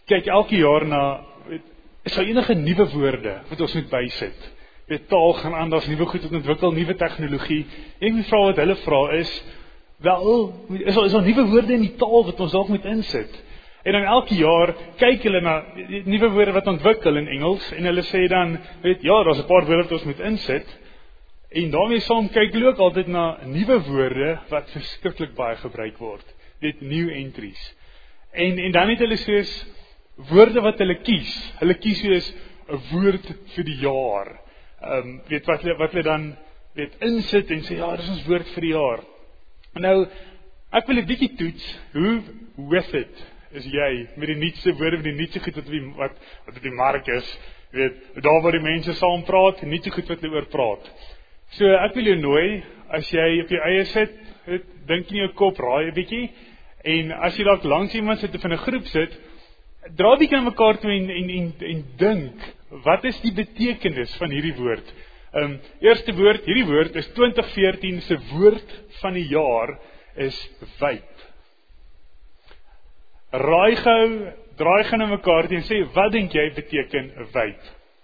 kyk elke jaar na, is daar enige nuwe woorde wat ons moet bysit. Taal gaan aan, daar's nuwe goed wat ontwikkel, nuwe tegnologie. En die vraag wat hulle vra is, wel, is daar nuwe woorde in die taal wat ons dalk moet insit? En dan elke jaar kyk hulle na die nuwe woorde wat ontwikkel in Engels, en hulle sê dan, ja, daar's 'n paar woorde wat ons moet insit, en daarmee saam kyk hulle ook altyd na nuwe woorde wat verskriklik baie gebruik word. New entries. En dan het hulle soos woorde wat hulle kies. Hulle kies soos 'n woord vir die jaar. Wat hulle dan insit en sê, ja, dis ons woord vir die jaar. Nou, ek wil 'n bietjie toets, hoe with it is jy met die nuutste woorde, met die nuutste goed wat op die mark is, daar waar die mense saam praat, nuutste goed wat hulle oor praat. So, ek wil jou nooi, as jy op jou eie sit, dink in jou kop, raai 'n bietjie, en as jy dalk langs iemand sit of in 'n groep sit, dra 'n bietjie aan mekaar toe en dink, wat is die betekenis van hierdie woord? Eerste woord, hierdie woord is 2014 se woord van die jaar is wyd. Draai gou na mekaar toe en sê, wat dink jy beteken wyd?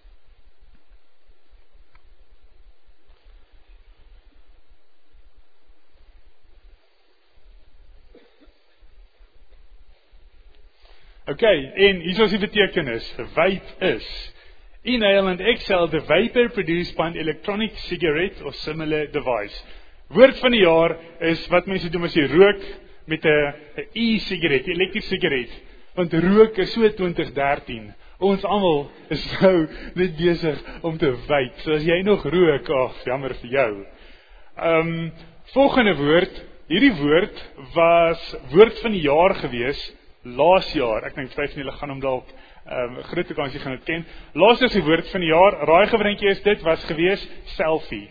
Okay, en hier is die betekenis. Wyd is. Inhale and exhale the vapor produced by an electronic cigarette or similar device. Woord van die jaar is wat mense doen as jy rook met 'n e-sigaret, elektriese sigaret. Want rook is so 2013. Ons almal is nou net besig om te wyd. So as jy nog rook, jammer vir jou. Volgende woord, hierdie woord was woord van die jaar gewees laas jaar. Ek dink baie van julle gaan hom dalk groot kans jy gaan dit ken. Laas is die woord van die jaar. Raai gewrentjie is dit was gewees selfie.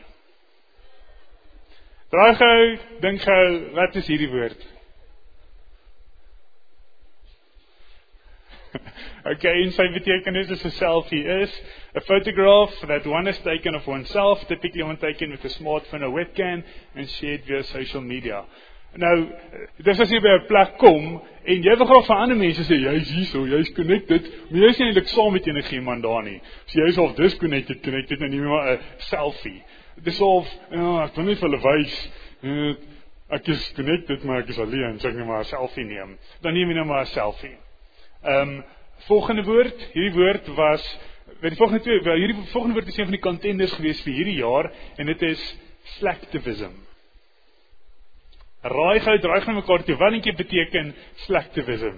Draai gou, dink gou, wat is hierdie woord? Okay, en sy betekenis is 'n selfie is a photograph that one has taken of oneself, typically one taken with a smartphone or webcam and shared via social media. Nou, dis as jy by 'n plek kom en jy wil graag vir ander mense sê jy's hierso, jy's connected, maar jy's nie eintlik saam met enige iemand daar nie. So jy's al disconnected en nie maar 'n selfie. Dis of ek wil nie vir hulle wys ek is connected, maar ek is alleen, so ek net maar 'n selfie neem. Dan neem jy nou maar 'n selfie. Volgende woord, hierdie woord was hierdie volgende woord is een van die contenders gewees vir hierdie jaar en dit is slacktivism. Draai gou mekaar toe, wat dink jy beteken slacktivism?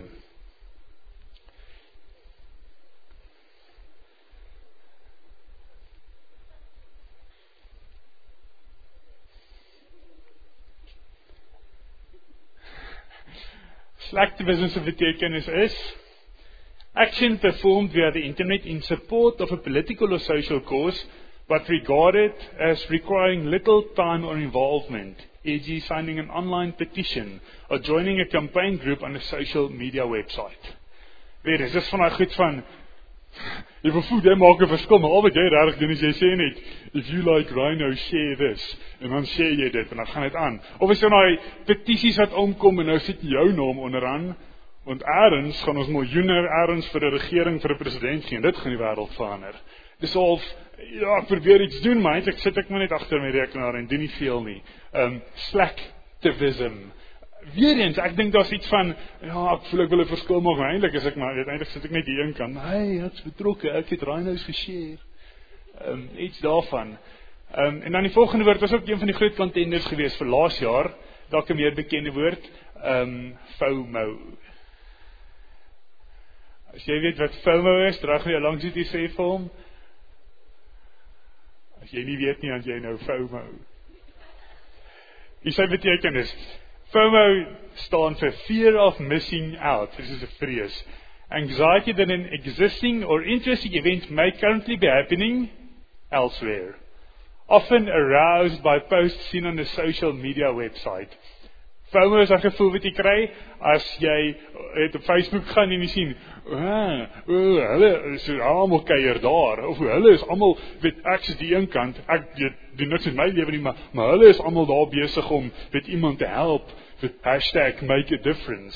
Slacktivism se betekenis is action performed via the internet in support of a political or social cause, but regarded as requiring little time or involvement, e.g. signing an online petition or joining a campaign group on a social media website. Weet, dit is van daai goed van, jy voel jy maak 'n verskil, maar al wat jy regtig doen is jy sê net, if you like Rhino, share this, en dan share jy dit, en dan gaan dit aan. Of is so daai petisies wat omkom, en nou sit jou naam onderaan, want ergens gaan ons miljoene ergens vir 'n regering, vir 'n president gee, en dit gaan die wêreld verander. Dis al, ja, ek probeer iets doen, maar eintlik sit ek maar net agter my rekenaar en doen nie veel nie. Slacktivism. Weereens, ek dink daar's iets van, ja, ek voel ek wil 'n verskil maak, maar eintlik is ek maar, eintlik sit ek net die een kant, hey, ek's betrokke, ek het Rhinos geshare. Iets daarvan. En dan die volgende woord was ook een van die groot contenders geweest vir laas jaar, dalk 'n meer bekende woord, FOMO. As jy weet wat FOMO is, draag jy langs dit sê vir hom. As jy nie weet nie, dan jy nou FOMO. Hier sy betekenis. FOMO staan for fear of missing out. This is a phrase. Anxiety that an existing or interesting event may currently be happening elsewhere. Often aroused by posts seen on a social media website. FOMO is 'n gevoel wat jy kry as jy op Facebook gaan en jy sien, hulle is almal kuier daar, of hulle is almal, weet ek is die een kant, ek doen niks in my lewe nie, maar hulle is almal daar besig om iemand te help, met #make a difference,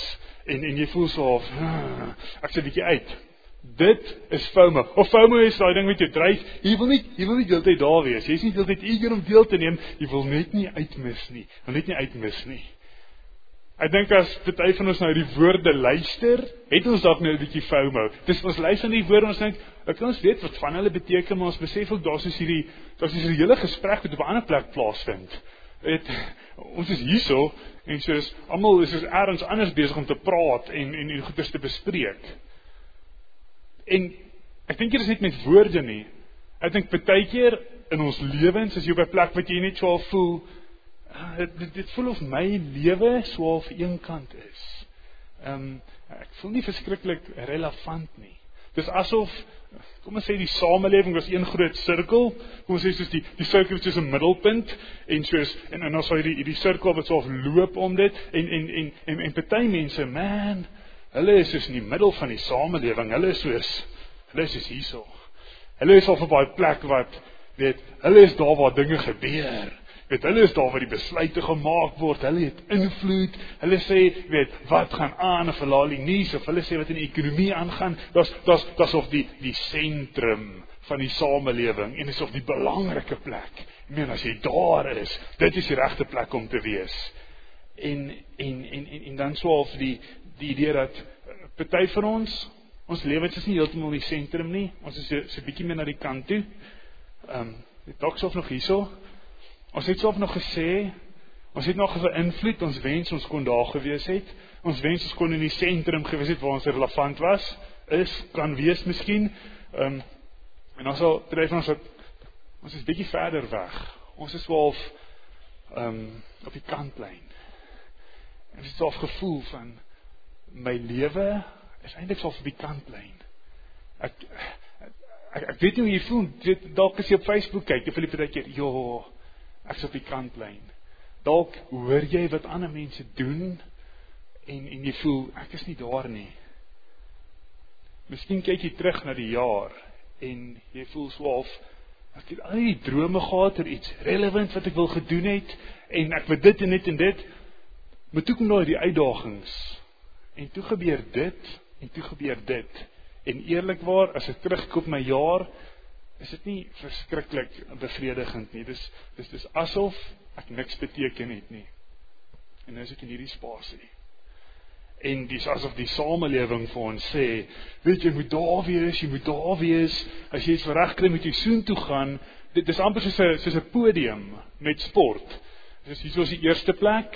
en jy voel so of, ek sê 'n bietjie uit. Dit is FOMO. Of FOMO is daai ding met jou dryf, jy wil nie deeltyd daar wees, jy is nie deeltyd eager om deel te neem, jy wil net nie uitmis nie. Ek dink as party van ons nou die woorde luister, het ons dalk nou 'n bietjie FOMO. Dis ons luister na die woorde, ons dink, ek ons weet wat van hulle beteken, maar ons besef ook daar's hierdie hele gesprek wat op 'n ander plek plaasvind. Ons is hierso en soos almal is ergens anders besig om te praat en goeders te bespreek. En ek dink dit is net met woorde nie. Ek dink partykeer in ons lewens as jy op 'n plek wat jy net so al voel, dit voel of my lewe so al vir een kant is. Ek voel nie verskriklik relevant nie. Dis asof, kom ons sê die samelewing was een groot sirkel, kom ons sê soos die sirkel is soos 'n middelpunt, en dan sal hierdie sirkel wat so loop om dit, en party mense, man, hulle is soos in die middel van die samelewing, hulle is soos hierso. Hulle is al op baie plek wat, hulle is daar waar dinge gebeur. Hulle is daar waar die besluite gemaak word, hulle het invloed, hulle sê, wat gaan aan, of hulle al die nuus, of hulle sê wat in die ekonomie aangaan, dis of die sentrum van die samelewing, en is of die belangrike plek. Ek meen, as jy daar is, dit is die regte plek om te wees. En dan so of die idee dat, party van ons lewens is nie heeltemal die sentrum nie, ons is so 'n bietjie meer na die kant toe, dalk so of nog hierso, ons het self nog gesê, ons het nog invloed, ons wens ons kon daar gewees het, ons wens ons kon in die sentrum gewees het, waar ons relevant was, kan wees miskien, en ons sal dryf ons is bietjie verder weg, ons is wel op die kantlyn, en ons het so gevoel van, my lewe is eintlik so op die kantlyn, ek weet nie hoe jy voel, dalk as jy op Facebook kyk, jy voel die partykeer, ek is op die kantlyn. Dalk hoor jy wat ander mense doen, en jy voel, ek is nie daar nie. Miskien kyk jy terug na die jaar, en jy voel so half, ek het al die drome gehad, iets relevant wat ek wil gedoen het, en ek wil dit en dit, maar toe kom daar die uitdagings, en toe gebeur dit, en eerlikwaar, as ek terugkom my jaar, is dit nie verskriklik bevredigend nie, dis asof ek niks beteken het nie, en nou is ek in hierdie spasie, en dis asof die samelewing vir ons sê, weet jy moet daar wees, as jy iets reg kry moet jy soontoe gaan, dit is amper soos 'n podium met sport, dis hier soos die eerste plek,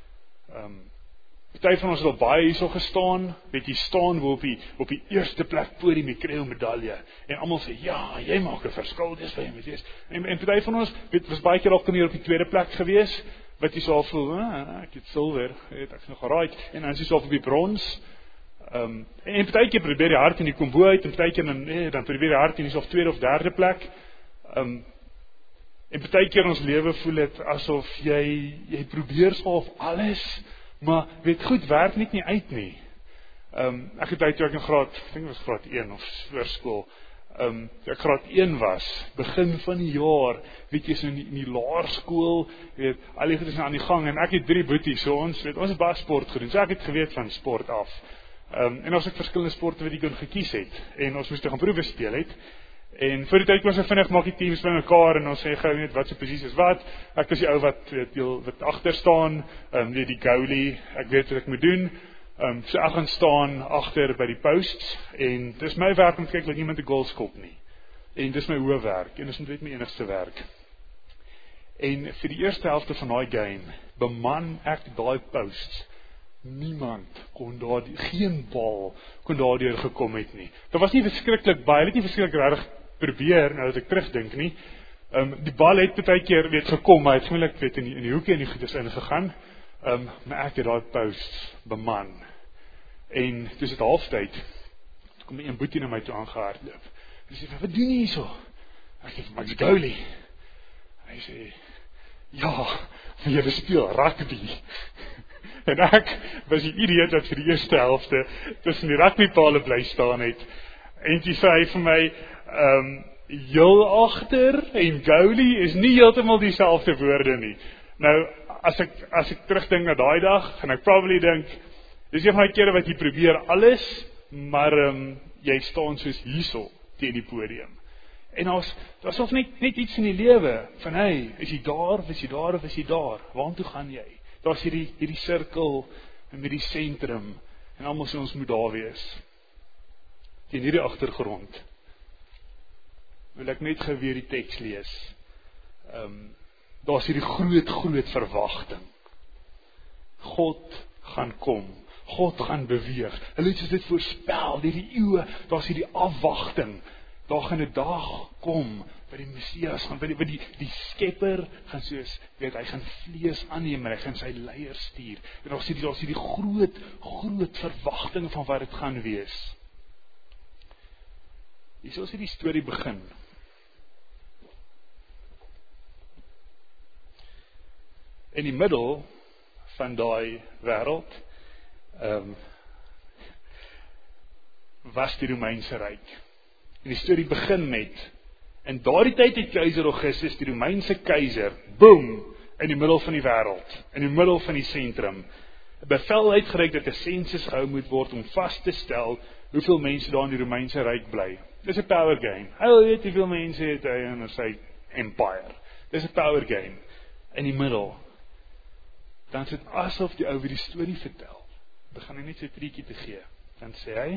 party van ons het al baie hierso gestaan, jy staan op die eerste plek podium, jy kry 'n medalje, en almal sê, ja, jy maak 'n verskil, dis vir jy wees, en party van ons, was baie keer al op die tweede plek gewees, wat jy so al voel, ek het silwer, ek is nog geraai, en dan is jy so op die brons, en party keer probeer jy hard en jy kom bo uit, en party keer dan probeer jy hard en jy is op tweede of derde plek, en party keer ons lewe voel het, asof jy probeer so of alles, maar goed, werk net nie uit nie. Ek het toe ek in ek dink het was graad 1 of voorskool, ek graad 1 was, begin van die jaar, jy so in die laerskool, al die goed is aan die gang, en ek het 3 boeties, so ons het baie sport gedoen, so ek het geweet van sport af, en ons het verskillende sporte wat ek kon gekies het, en ons moest gaan proewe speel het, en voor die tyd was vinnig maak die teams by mekaar, en ons sê gou net wat so presies is wat, ek is die ou wat agter staan, die goalie, ek weet wat ek moet doen, so ek gaan staan agter by die posts, en dis my werk om te kyk dat niemand 'n goal skop nie, en dis my hoofwerk, en dis net my enigste werk, en vir die eerste helfte van daai game, beman ek daai posts, niemand kon daar, geen bal kon daardeur gekom het nie, dit was nie verskriklik baie, het nie verskriklik regtig probeer, nou dat ek terugdink nie, die bal het baie keer gekom, maar het gewoonlik in die hoekie en die goed is ingegaan, maar ek het daai posts beman, en toe is het halftyd, toe kom een boetie na my toe aangehardloop, hy sê, wat doen jy hier so? Ek sê, Max Goalie, hy sê, ja, jy speel rugby, en ek was die idioot wat vir die eerste helfte tussen die rugbypale bly staan het, en die sê hy vir my, heel agter en goalie is nie heeltemal dieselfde woorde nie. Nou, as ek terugdink na daai dag, en ek probably dink, Dis een van die kere wat jy probeer alles, maar jy staan soos hierso teen die podium. En daar's of net iets in die lewe van is jy daar, of is jy daar, of is jy daar? Waartoe gaan jy? Daar's hierdie sirkel met die sentrum en almal sê ons moet daar wees. Teen hierdie agtergrond wil ek net gou weer die teks lees. Daar's hierdie groot verwagting. God gaan kom. God gaan beweeg. Hulle het dit voorspel, hierdie eeue, daar's hierdie afwagting. Daar gaan 'n dag kom, by die Messias gaan, by die skepper gaan soos, hy gaan vlees aanneem, en hy gaan sy leiers stuur. En daar's hierdie groot verwagting van wat dit gaan wees. Hier is die storie begin. In die middel van daai wêreld was die Romeinse Ryk. En die storie begin met, in daardie tyd het keiser Augustus, die Romeinse keiser, boom, in die middel van die wêreld, in die middel van die sentrum, 'n bevel uitgereik dat 'n sensus gehou moet word om vas te stel hoeveel mense daar in die Romeinse Ryk bly. Dis 'n power game. Hy wil weet hoeveel mense het hy in sy empire. Dis 'n power game. In die middel. Dan is dit asof die ou weer die storie vertel. Begin hy net so 'n treetjie te gee. Dan sê hy,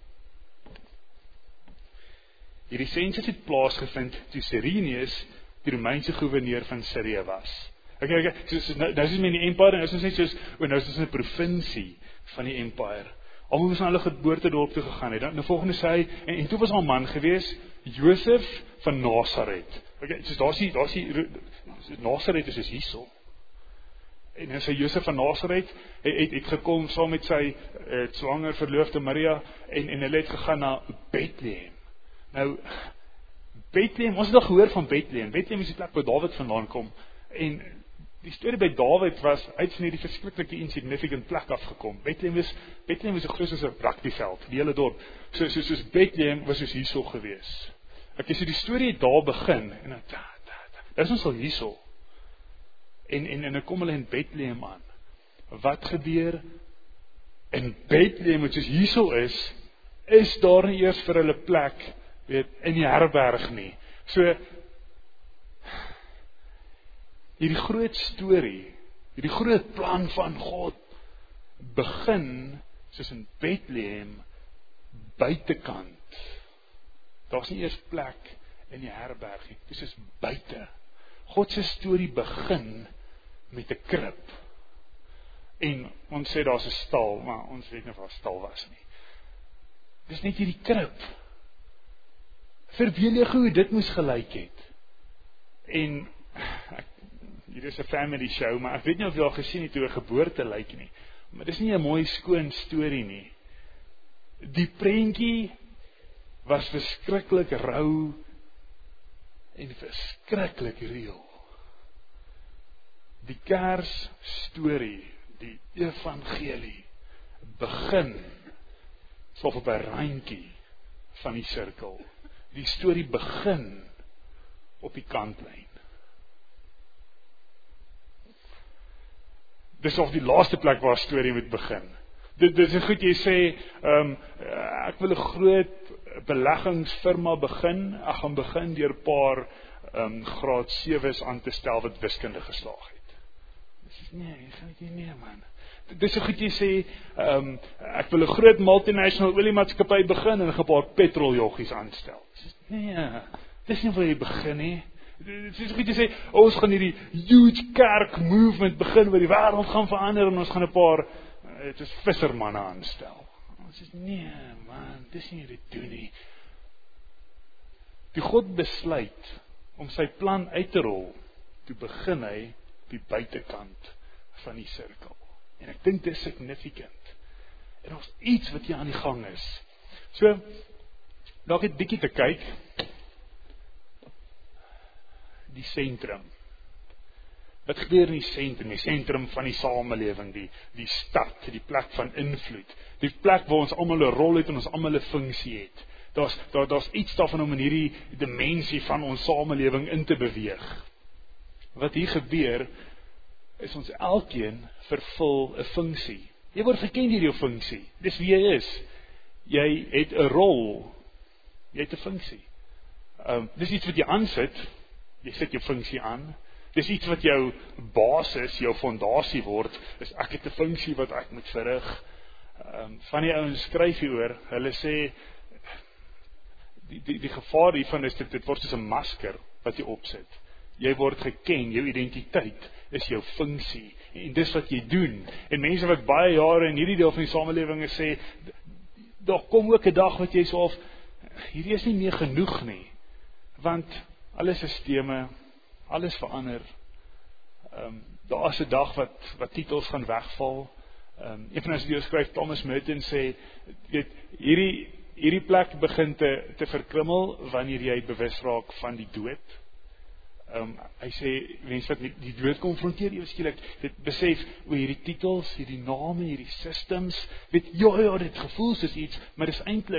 hierdie sensus het plaasgevind toe Cyrenius die Romeinse gouverneur van Sirië was. Okay, nou is dit met die empire, nou is dit net soos, nou is dit 'n provinsie van die empire. Almal moes na hulle geboortedorp toe gegaan het. Dan volgende sê hy, en toe was al 'n man gewees, Josef van Nasaret. Okay, soos daar's die Nasaret is soos hierso. En dan sê Josef van Nasaret het gekom saam met sy swanger verloofde Maria en hulle het gegaan na Bethlehem. Nou Bethlehem, ons het al gehoor van Bethlehem. Bethlehem is die plek waar Dawid vandaan kom. En die storie by Dawid was uit van hierdie verskriklike insignificant plek afgekom. Bethlehem is 'n groot soos 'n rugbyveld, die hele dorp. Soos Bethlehem was soos hierso gewees. Ek sê die storie het daar begin en dan dis ons al hierso. En dan kom hulle in Bethlehem aan. Wat gebeur? In Bethlehem, wat soos hierso is daar nie eers vir hulle plek, weet, in die herberg nie. So hierdie groot storie, hierdie groot plan van God begin soos in Bethlehem buitekant. Daar's nie eers plek in die herberg nie. Dit is buite. God se storie begin met 'n krib. En ons sê daar's 'n stal, maar ons weet nie of daar 'n stal was nie. Dis net hierdie krib. Verbeel jy hoe dit moes gelyk het. En hier is 'n family show, maar ek weet nie of jy al gesien het hoe 'n geboorte lyk nie. Maar dis nie 'n mooi skoon storie nie. Die prentjie was verskriklik rou en verskriklik reël. Die Kers storie, die evangelie, begin so op 'n randjie van die sirkel. Die storie begin op die kantlyn. Dis of die laaste plek waar 'n storie moet begin. Dit is goed jy sê, ek wil 'n groot beleggingsfirma begin. Ek gaan begin deur 'n paar graad 7's aan te stel wat wiskunde geslaag het. Dis nee, jy gaan dit nie man. Dis so goed jy sê, ek wil 'n groot multinational oliemaatskappy begin en 'n paar petroljoggies aanstel. Nee, dis nie waar jy begin nie. Dit is goed jy sê, ons gaan hierdie huge kerk movement begin waar die wêreld gaan verander en ons gaan 'n paar dit is vissermanne aanstel. Ons sê nee man, dis nie dit doen nie. Die God besluit om sy plan uit te rol, toe begin hy die buitekant van die sirkel. En ek dink dit is significant. En ons iets wat hier aan die gang is. So, dalk het bietjie te kyk. Die sentrum. Wat gebeur in die sentrum van die samelewing, die stad, die plek van invloed, die plek waar ons almal 'n rol het en ons almal 'n funksie het. Daar's iets daarvan om in hierdie dimensie van ons samelewing in te beweeg. Wat hier gebeur, is ons elkeen vervul 'n funksie. Jy word geken deur jou funksie. Dis wie jy is. Jy het 'n rol. Jy het 'n funksie. Dis iets wat jy aansit. Jy sit jou funksie aan. Dis iets wat jou basis, jou fondasie word. Dis ek het 'n funksie wat ek moet verrig. Van die ouens skryf hieroor. Hulle sê die gevaar hiervan is dit word soos 'n masker wat jy opsit. Jy word geken, jou identiteit is jou funksie en dis wat jy doen. En mense wat baie jare in hierdie deel van die samelewing sê, daar kom ook 'n dag wat jy so hierdie is nie meer genoeg nie. Want alle sisteme, alles verander. Daar is 'n dag wat titels gaan wegval. Een van ons skryf, Thomas Merton sê, weet, hierdie plek begin te verkrummel wanneer jy bewus raak van die dood. Hy sê, mense wat die dood konfronteer, ewe skielik, dit besef, hierdie titels, hierdie name, hierdie systems, weet, ja, dit gevoel soos iets, maar dis eintlik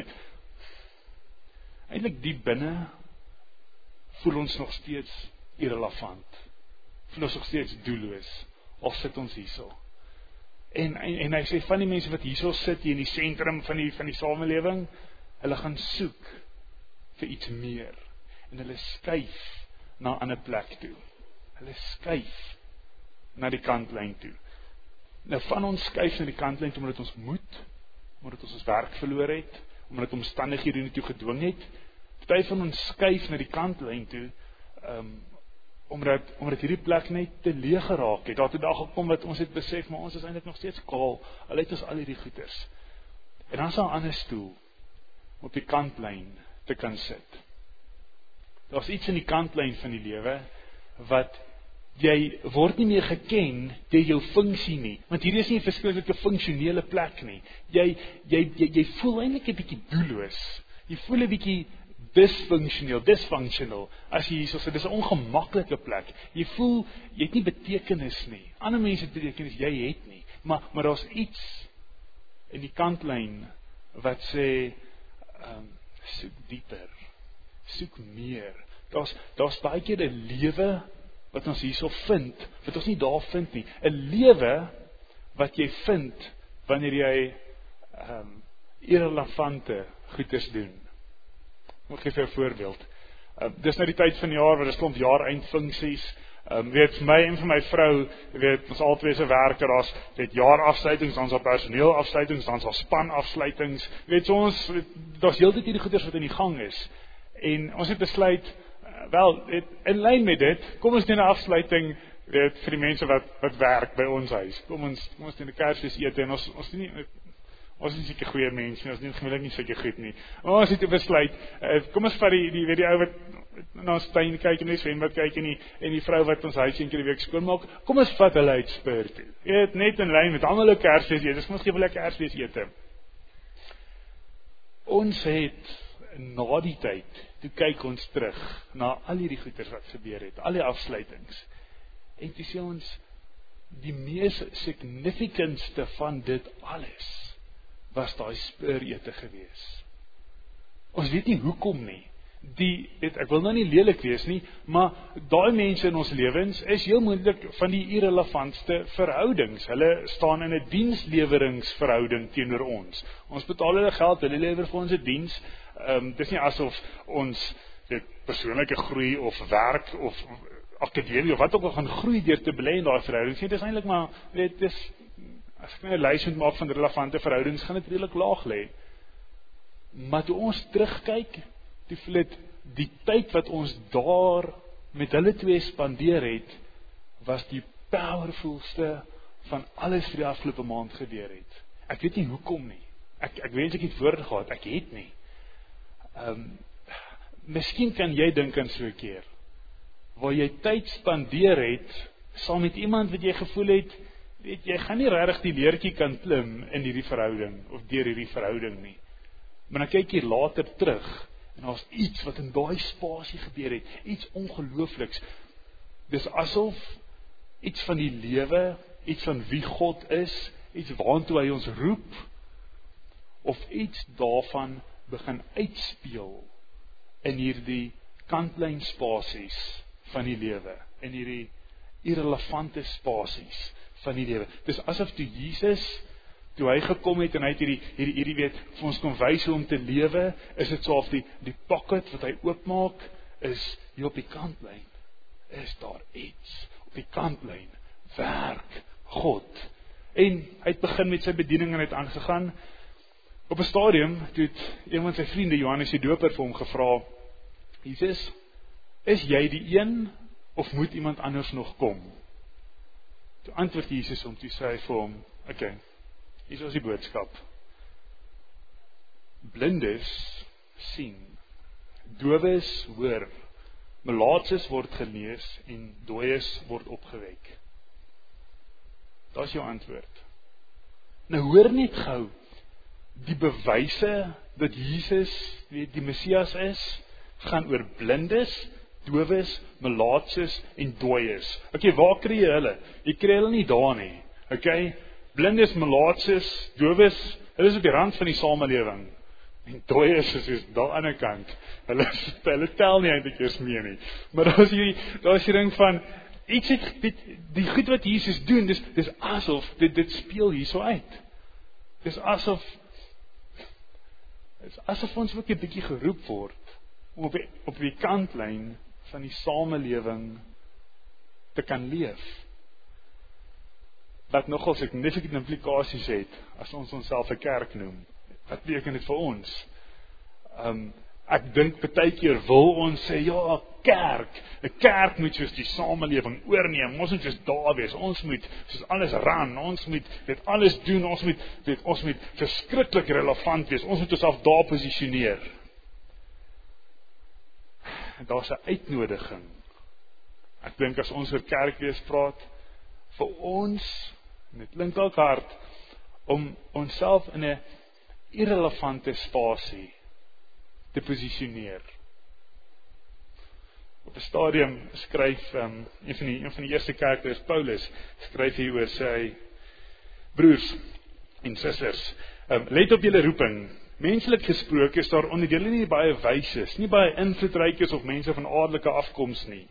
diep binne, voel ons nog steeds irrelevant, voel ons nog steeds doelloos, al sit ons hierso. En hy sê, van die mense wat hierso sit, hier in die sentrum van die samelewing, hulle gaan soek vir iets meer, en hulle skuif na 'n ander plek toe. Hulle skuif na die kantlyn toe. Nou van ons skuif na die kantlyn toe, omdat ons omdat ons werk verloor het, omdat omstandighede nie toe gedwing het. Party van ons skuif na die kantlyn toe, omdat hierdie plek net te leeg geraak het. Daar het 'n dag gekom wat ons het besef, maar ons is eintlik nog steeds kaal, al het ons al hierdie goeders. En dan is daar 'n ander stoel op die kantlyn te kan sit. Daar's iets in die kantlyn van die lewe wat jy word nie meer geken deur jou funksie nie, want hier is nie 'n verskriklike funksionele plek nie. Jy voel eintlik 'n bietjie doelloos. Jy voel 'n bietjie dysfunctional, as jy hierso sit, dis 'n ongemaklike plek. Jy voel, jy het nie betekenis nie. Ander mense het betekenis, jy het nie. Maar daar's iets in die kantlyn wat sê, soek dieper, soek meer. Daar's baie keer 'n lewe wat ons hierso vind, wat ons nie daar vind nie. 'n lewe wat jy vind wanneer jy irrelevante goeders doen. Ek gee vir 'n voorbeeld. Dis nou die tyd van die jaar waar daar klomp jaareindfunksies. Weet vir my en vir my vrou, weet ons albei se werker, daar's jaarafsluitings, dan's daar personeelafsluitings, dan's daar spanafsluitings. Weet so ons, daar's heeltyd hierdie goeders wat in die gang is. En ons het besluit, in lyn met dit, kom ons doen 'n afsluiting, weet vir die mense wat werk by ons huis. Kom ons doen 'n Kersfees ete en ons is nie seker goeie mense nie, ons doen gemiddeld nie seker goed nie. Maar ons het besluit, kom ons vat die ou wat na ons tuin kyk en die swembad kyk en die vrou wat ons huis een keer die week skoonmaak, kom ons vat hulle uit Spur toe. Jy weet, net in lyn met almal 'n Kersfees ete, kom ons gee hulle 'n Kersfees ete. Ons het na die tyd, toe kyk ons terug na al hierdie goeders wat gebeur het, al die afsluitings. En toe sê ons, die mees significantste van dit alles was daai Spurete gewees. Ons weet nie hoekom nie. Ek wil nou nie lelik wees nie, maar daai mense in ons lewens is heel moontlik van die irrelevantste verhoudings. Hulle staan in 'n diensleweringsverhouding teenoor ons. Ons betaal hulle geld, hulle lewer vir ons 'n diens. Dis nie asof ons persoonlike groei of werk of akademie of wat ook al gaan groei deur te bly in daai verhoudings. Dit is eintlik maar, as ek 'n lys moet maak van relevante verhoudings, gaan dit redelik laag lê. Maar toe ons terugkyk, toe voel dit die tyd wat ons daar met hulle twee spandeer het, was die powerfulste van alles vir die afgelope maand gebeur het. Ek weet nie hoekom nie. Ek wens ek het woorde gehad, ek het nie. Miskien kan jy dink aan so 'n keer, waar jy tyd spandeer het, saam met iemand wat jy gevoel het, weet jy gaan nie regtig die leertjie kan klim in hierdie verhouding, of deur hierdie verhouding nie. Maar dan kyk jy later terug, en daar's iets wat in daai spasie gebeur het, iets ongeloofliks. Dis asof iets van die lewe, iets van wie God is, iets waantoe hy ons roep, of iets daarvan begin uitspeel in hierdie kantlyn spasies van die lewe, in hierdie irrelevante spasies van die lewe. Dis asof toe Jesus toe hy gekom het en hy het hierdie weet, vir ons kon wys hoe om te lewe, is dit so of die pocket wat hy oopmaak, is hier op die kantlyn, is daar iets, op die kantlyn, werk God. En hy het begin met sy bediening en hy het aangegaan. Op 'n stadium, toe het een van sy vriende, Johannes die Doper, vir hom gevra, Jesus, is jy die een, of moet iemand anders nog kom? Toe antwoord Jesus hom, toe sê hy vir hom, okay, hier is die boodskap. Blindes sien, dowes hoor, melaatses word genees en dooies word opgewek. Dat is jou antwoord. Nou hoor net gou, die bewyse dat Jesus die Messias is, gaan oor blindes, dowes, melaatses en dooies. Okay, waar kry jy hulle? Jy kry hulle nie daar nie. Okay, blindes, melaatses, dowes, hulle is op die rand van die samelewing. En dooies is daar aan die ander kant. Hulle tel nie eintlik eers mee nie. Maar daar is die ding van iets het die goed wat Jesus doen, dis asof dit speel hier so uit. Dis asof ons ook 'n bietjie geroep word om op die kantlyn van die samelewing te kan leef. Wat nogal significant implikasies het as ons onsself 'n kerk noem. Wat beteken dit vir ons? Ek dink partykeer wil ons sê, ja, 'n kerk moet soos die samelewing oorneem, ons moet soos daar wees, ons moet soos alles ran, ons moet dit alles doen, ons moet verskriklik relevant wees, ons moet onsself daar posisioneer. Daar's 'n uitnodiging. Ek dink as ons oor kerkwees praat, vir ons, en dit klink dalk hard, om onsself in 'n irrelevante spasie te posisioneer. Op 'n stadium skryf een van die eerste kerkers, Paulus, skryf hier oor sy broers en susters. Let op julle roeping. Menslik gesproke is daar onder julle nie baie wyses, nie baie invloedrykes of mense van adelike afkoms nie.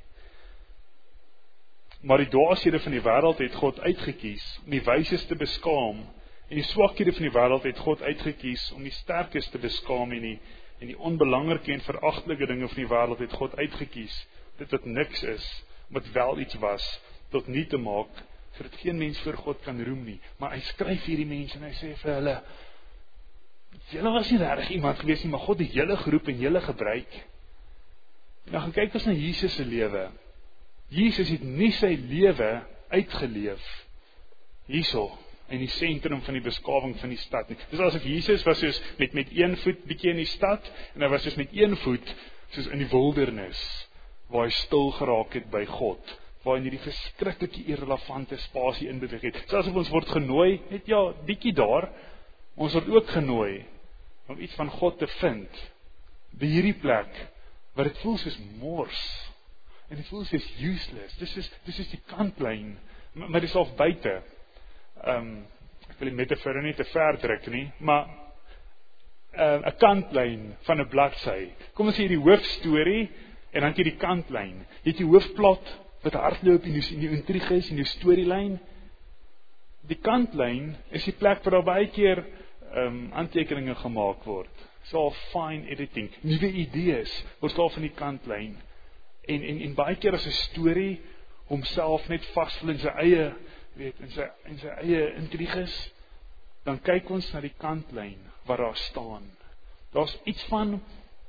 Maar die dwaashede van die wêreld het God uitgekies om die wyses te beskaam, en die swakhede van die wêreld het God uitgekies om die sterkes te beskaam, en die onbelangrike en veragtelike dinge van die wêreld het God uitgekies, dit wat niks is, wat wel iets was, tot nie te maak, sodat geen mens voor God kan roem nie. Maar hy skryf hierdie mense en hy sê vir hulle, julle was nie regtig iemand gewees nie, maar God het julle geroep en julle gebruik. Nou gaan kyk ons na Jesus se lewe. Jesus het nie sy lewe uitgeleef hierso in die sentrum van die beskawing van die stad nie. Dis asof Jesus was soos met een voet bietjie in die stad, en hy was soos met een voet soos in die wildernis, waar hy stil geraak het by God, waar hy in die verskriklike irrelevante spasie in beweeg het. So asof ons word genooi, net ja, bietjie daar, ons word ook genooi om iets van God te vind, by hierdie plek, waar dit voel soos mors, en dit voel soos useless, dis is die kantlyn, maar dis al buite. Ek wil die metafoor nie te ver druk nie, maar 'n kantlyn van 'n bladsy. Kom ons sê die hoofstorie, en dan het jy die kantlyn. Jy het die hoofplot wat hardloop en die intriges en die storielyn. Die kantlyn is die plek waar daar baie keer aantekeninge gemaak word. So fine editing, nuwe idees word daar van die kantlyn. En baie keer as 'n storie homself net vasvul in sy eie, in sy eie intriges, dan kyk ons na die kantlyn waar daar staan. Daar's iets van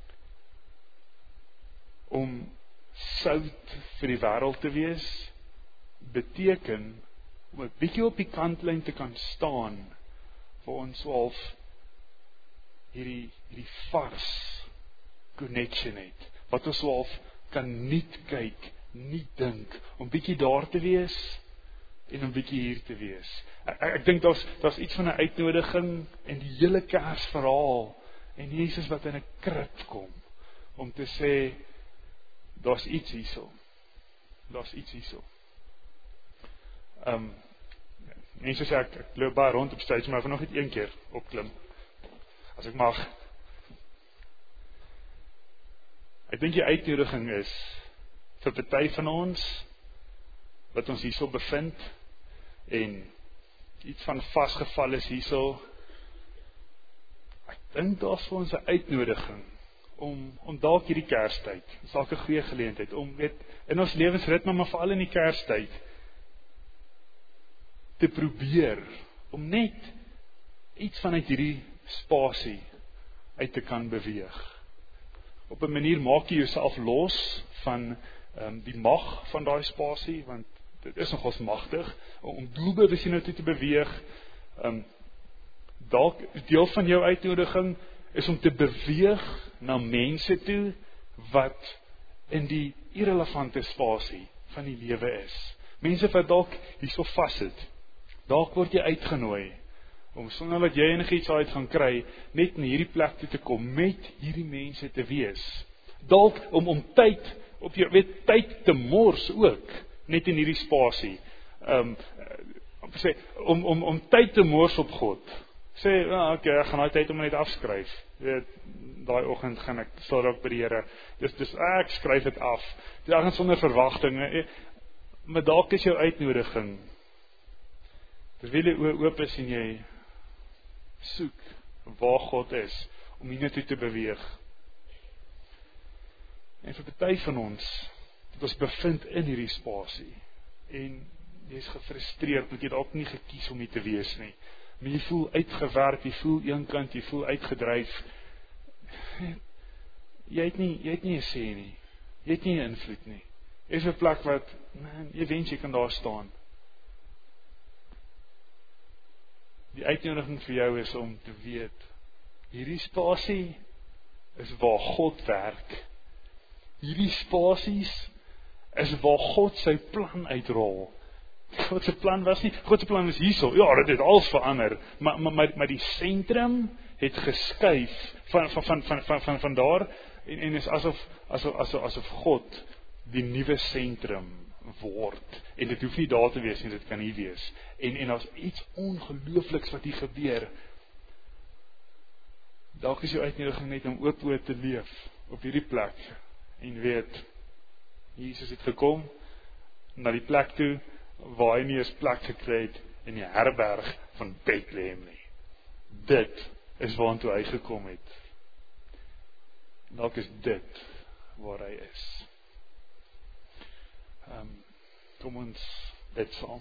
om sout vir die wêreld te wees, beteken om 'n bietjie op die kantlyn te kan staan, vir ons half hierdie vars connection het, wat ons half kan niet kyk, nie dink, om bietjie daar te wees, en om bietjie hier te wees. Ek dink daar's iets van 'n uitnodiging in die hele Kersverhaal, en Jesus wat in 'n krib kom, om te sê, daar's iets hierso. Daar's iets hierso. Mense sê ek loop baie rond op stage, maar ek wil nog net een keer opklim, as ek mag. Ek dink die uitnodiging is vir party van ons wat ons hierso bevind, en iets van vasgeval is hierso. Ek dink daar's vir ons 'n uitnodiging om dalk hierdie Kerstyd, dis dalk 'n goeie geleentheid om in ons lewensritme, maar veral in die Kerstyd te probeer om net iets vanuit hierdie spasie uit te kan beweeg. Op 'n manier maak jy jouself los van die mag van daai spasie, want dit is nogals magtig om doelbewus nou toe te beweeg. Dalk deel van jou uitnodiging is om te beweeg na mense toe wat in die irrelevante spasie van die lewe is. Mense wat dalk hierso vassit. Dalk word jy uitgenooi om sonder dat jy enigiets uit gaan kry, net na hierdie plek toe te kom, met hierdie mense te wees. Dalk om tyd op jou tyd te mors ook, net in hierdie spasie. Om tyd te mors op God. Sê, okay, ek gaan daai tyd om net afskryf. Daai oggend gaan ek sal ook by die Here. Dis ek skryf dit af. Dis ergens sonder verwagtinge. Maar dalk is jou uitnodiging. Terwyl jy oop is en jy soek waar God is, om hiernatoe te beweeg. En vir party van ons, wat ons bevind in hierdie spasie, en jy is gefrustreerd, dat jy dalk nie gekies om hier te wees nie. Maar jy voel uitgewerk, jy voel eenkant, jy voel uitgedryf. Jy het nie 'n sê nie. Jy het nie 'n invloed nie. Jy is 'n plek wat, jy wens jy kan daar staan. Die uitnodiging vir jou is om te weet, hierdie spasie is waar God werk. Hierdie spasies is waar God sy plan uitrol. God se plan was nie, God se plan is hierso. Ja, dit het alles verander, maar die sentrum het geskuif van daar en is asof God die nuwe sentrum word. En dit hoef nie daar te wees nie, dit kan hier wees. En as iets ongeloofliks wat hier gebeur, dalk is jou uitnodiging net om oop te leef op hierdie plek en weet, Jesus het gekom na die plek toe waar hy nie eens plek gekry het in die herberg van Bethlehem nie. Dit is waartoe hy gekom het. Dalk is dit waar hy is. Kom ons bid saam.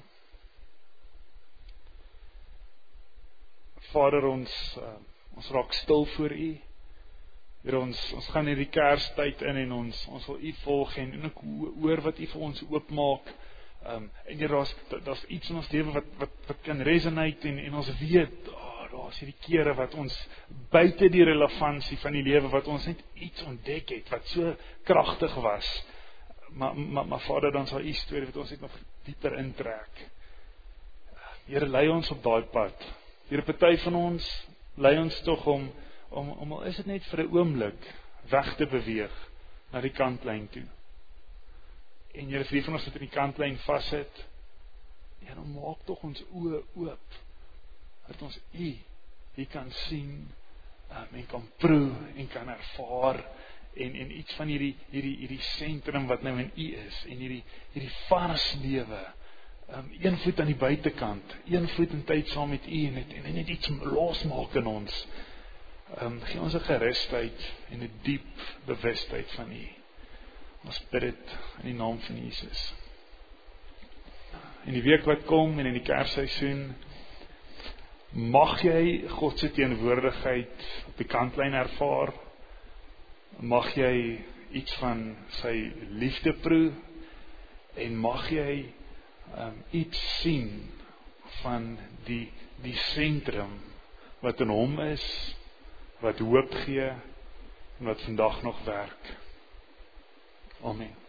Vader, ons raak stil voor U. Here, ons gaan hierdie Kerstyd in en ons wil U volg en ook hoor wat U vir ons oopmaak. En Here, daar's iets in ons lewe wat kan resonate en ons weet, daar's hierdie kere wat ons buite die relevantie van die lewe, wat ons net iets ontdek het, wat so kragtig was. Maar Vader, dan sal U storie wat ons net nog dieper intrek. Here, lei ons op daai pad. Here, party van ons lei ons tog om al is dit net vir 'n oomblik weg te beweeg na die kantlyn toe. En Here, vir die van ons wat in die kantlyn vassit, Here, maak tog ons oë oop, dat ons U kan sien, en kan proe, en kan ervaar, en iets van hierdie sentrum wat nou in U is, en hierdie vars lewe, een voet aan die buitekant, een voet in tyd saam met U, en net iets losmaak in ons. Gee ons 'n gerusheid en 'n diep bewustheid van U. Ons bid dit in die naam van Jesus. In die week wat kom en in die Kersseisoen, mag jy God se teenwoordigheid op die kantlyn ervaar. Mag jy iets van sy liefde proe en mag jy iets sien van die sentrum wat in hom is, wat hoop gee en wat vandag nog werk. Amen.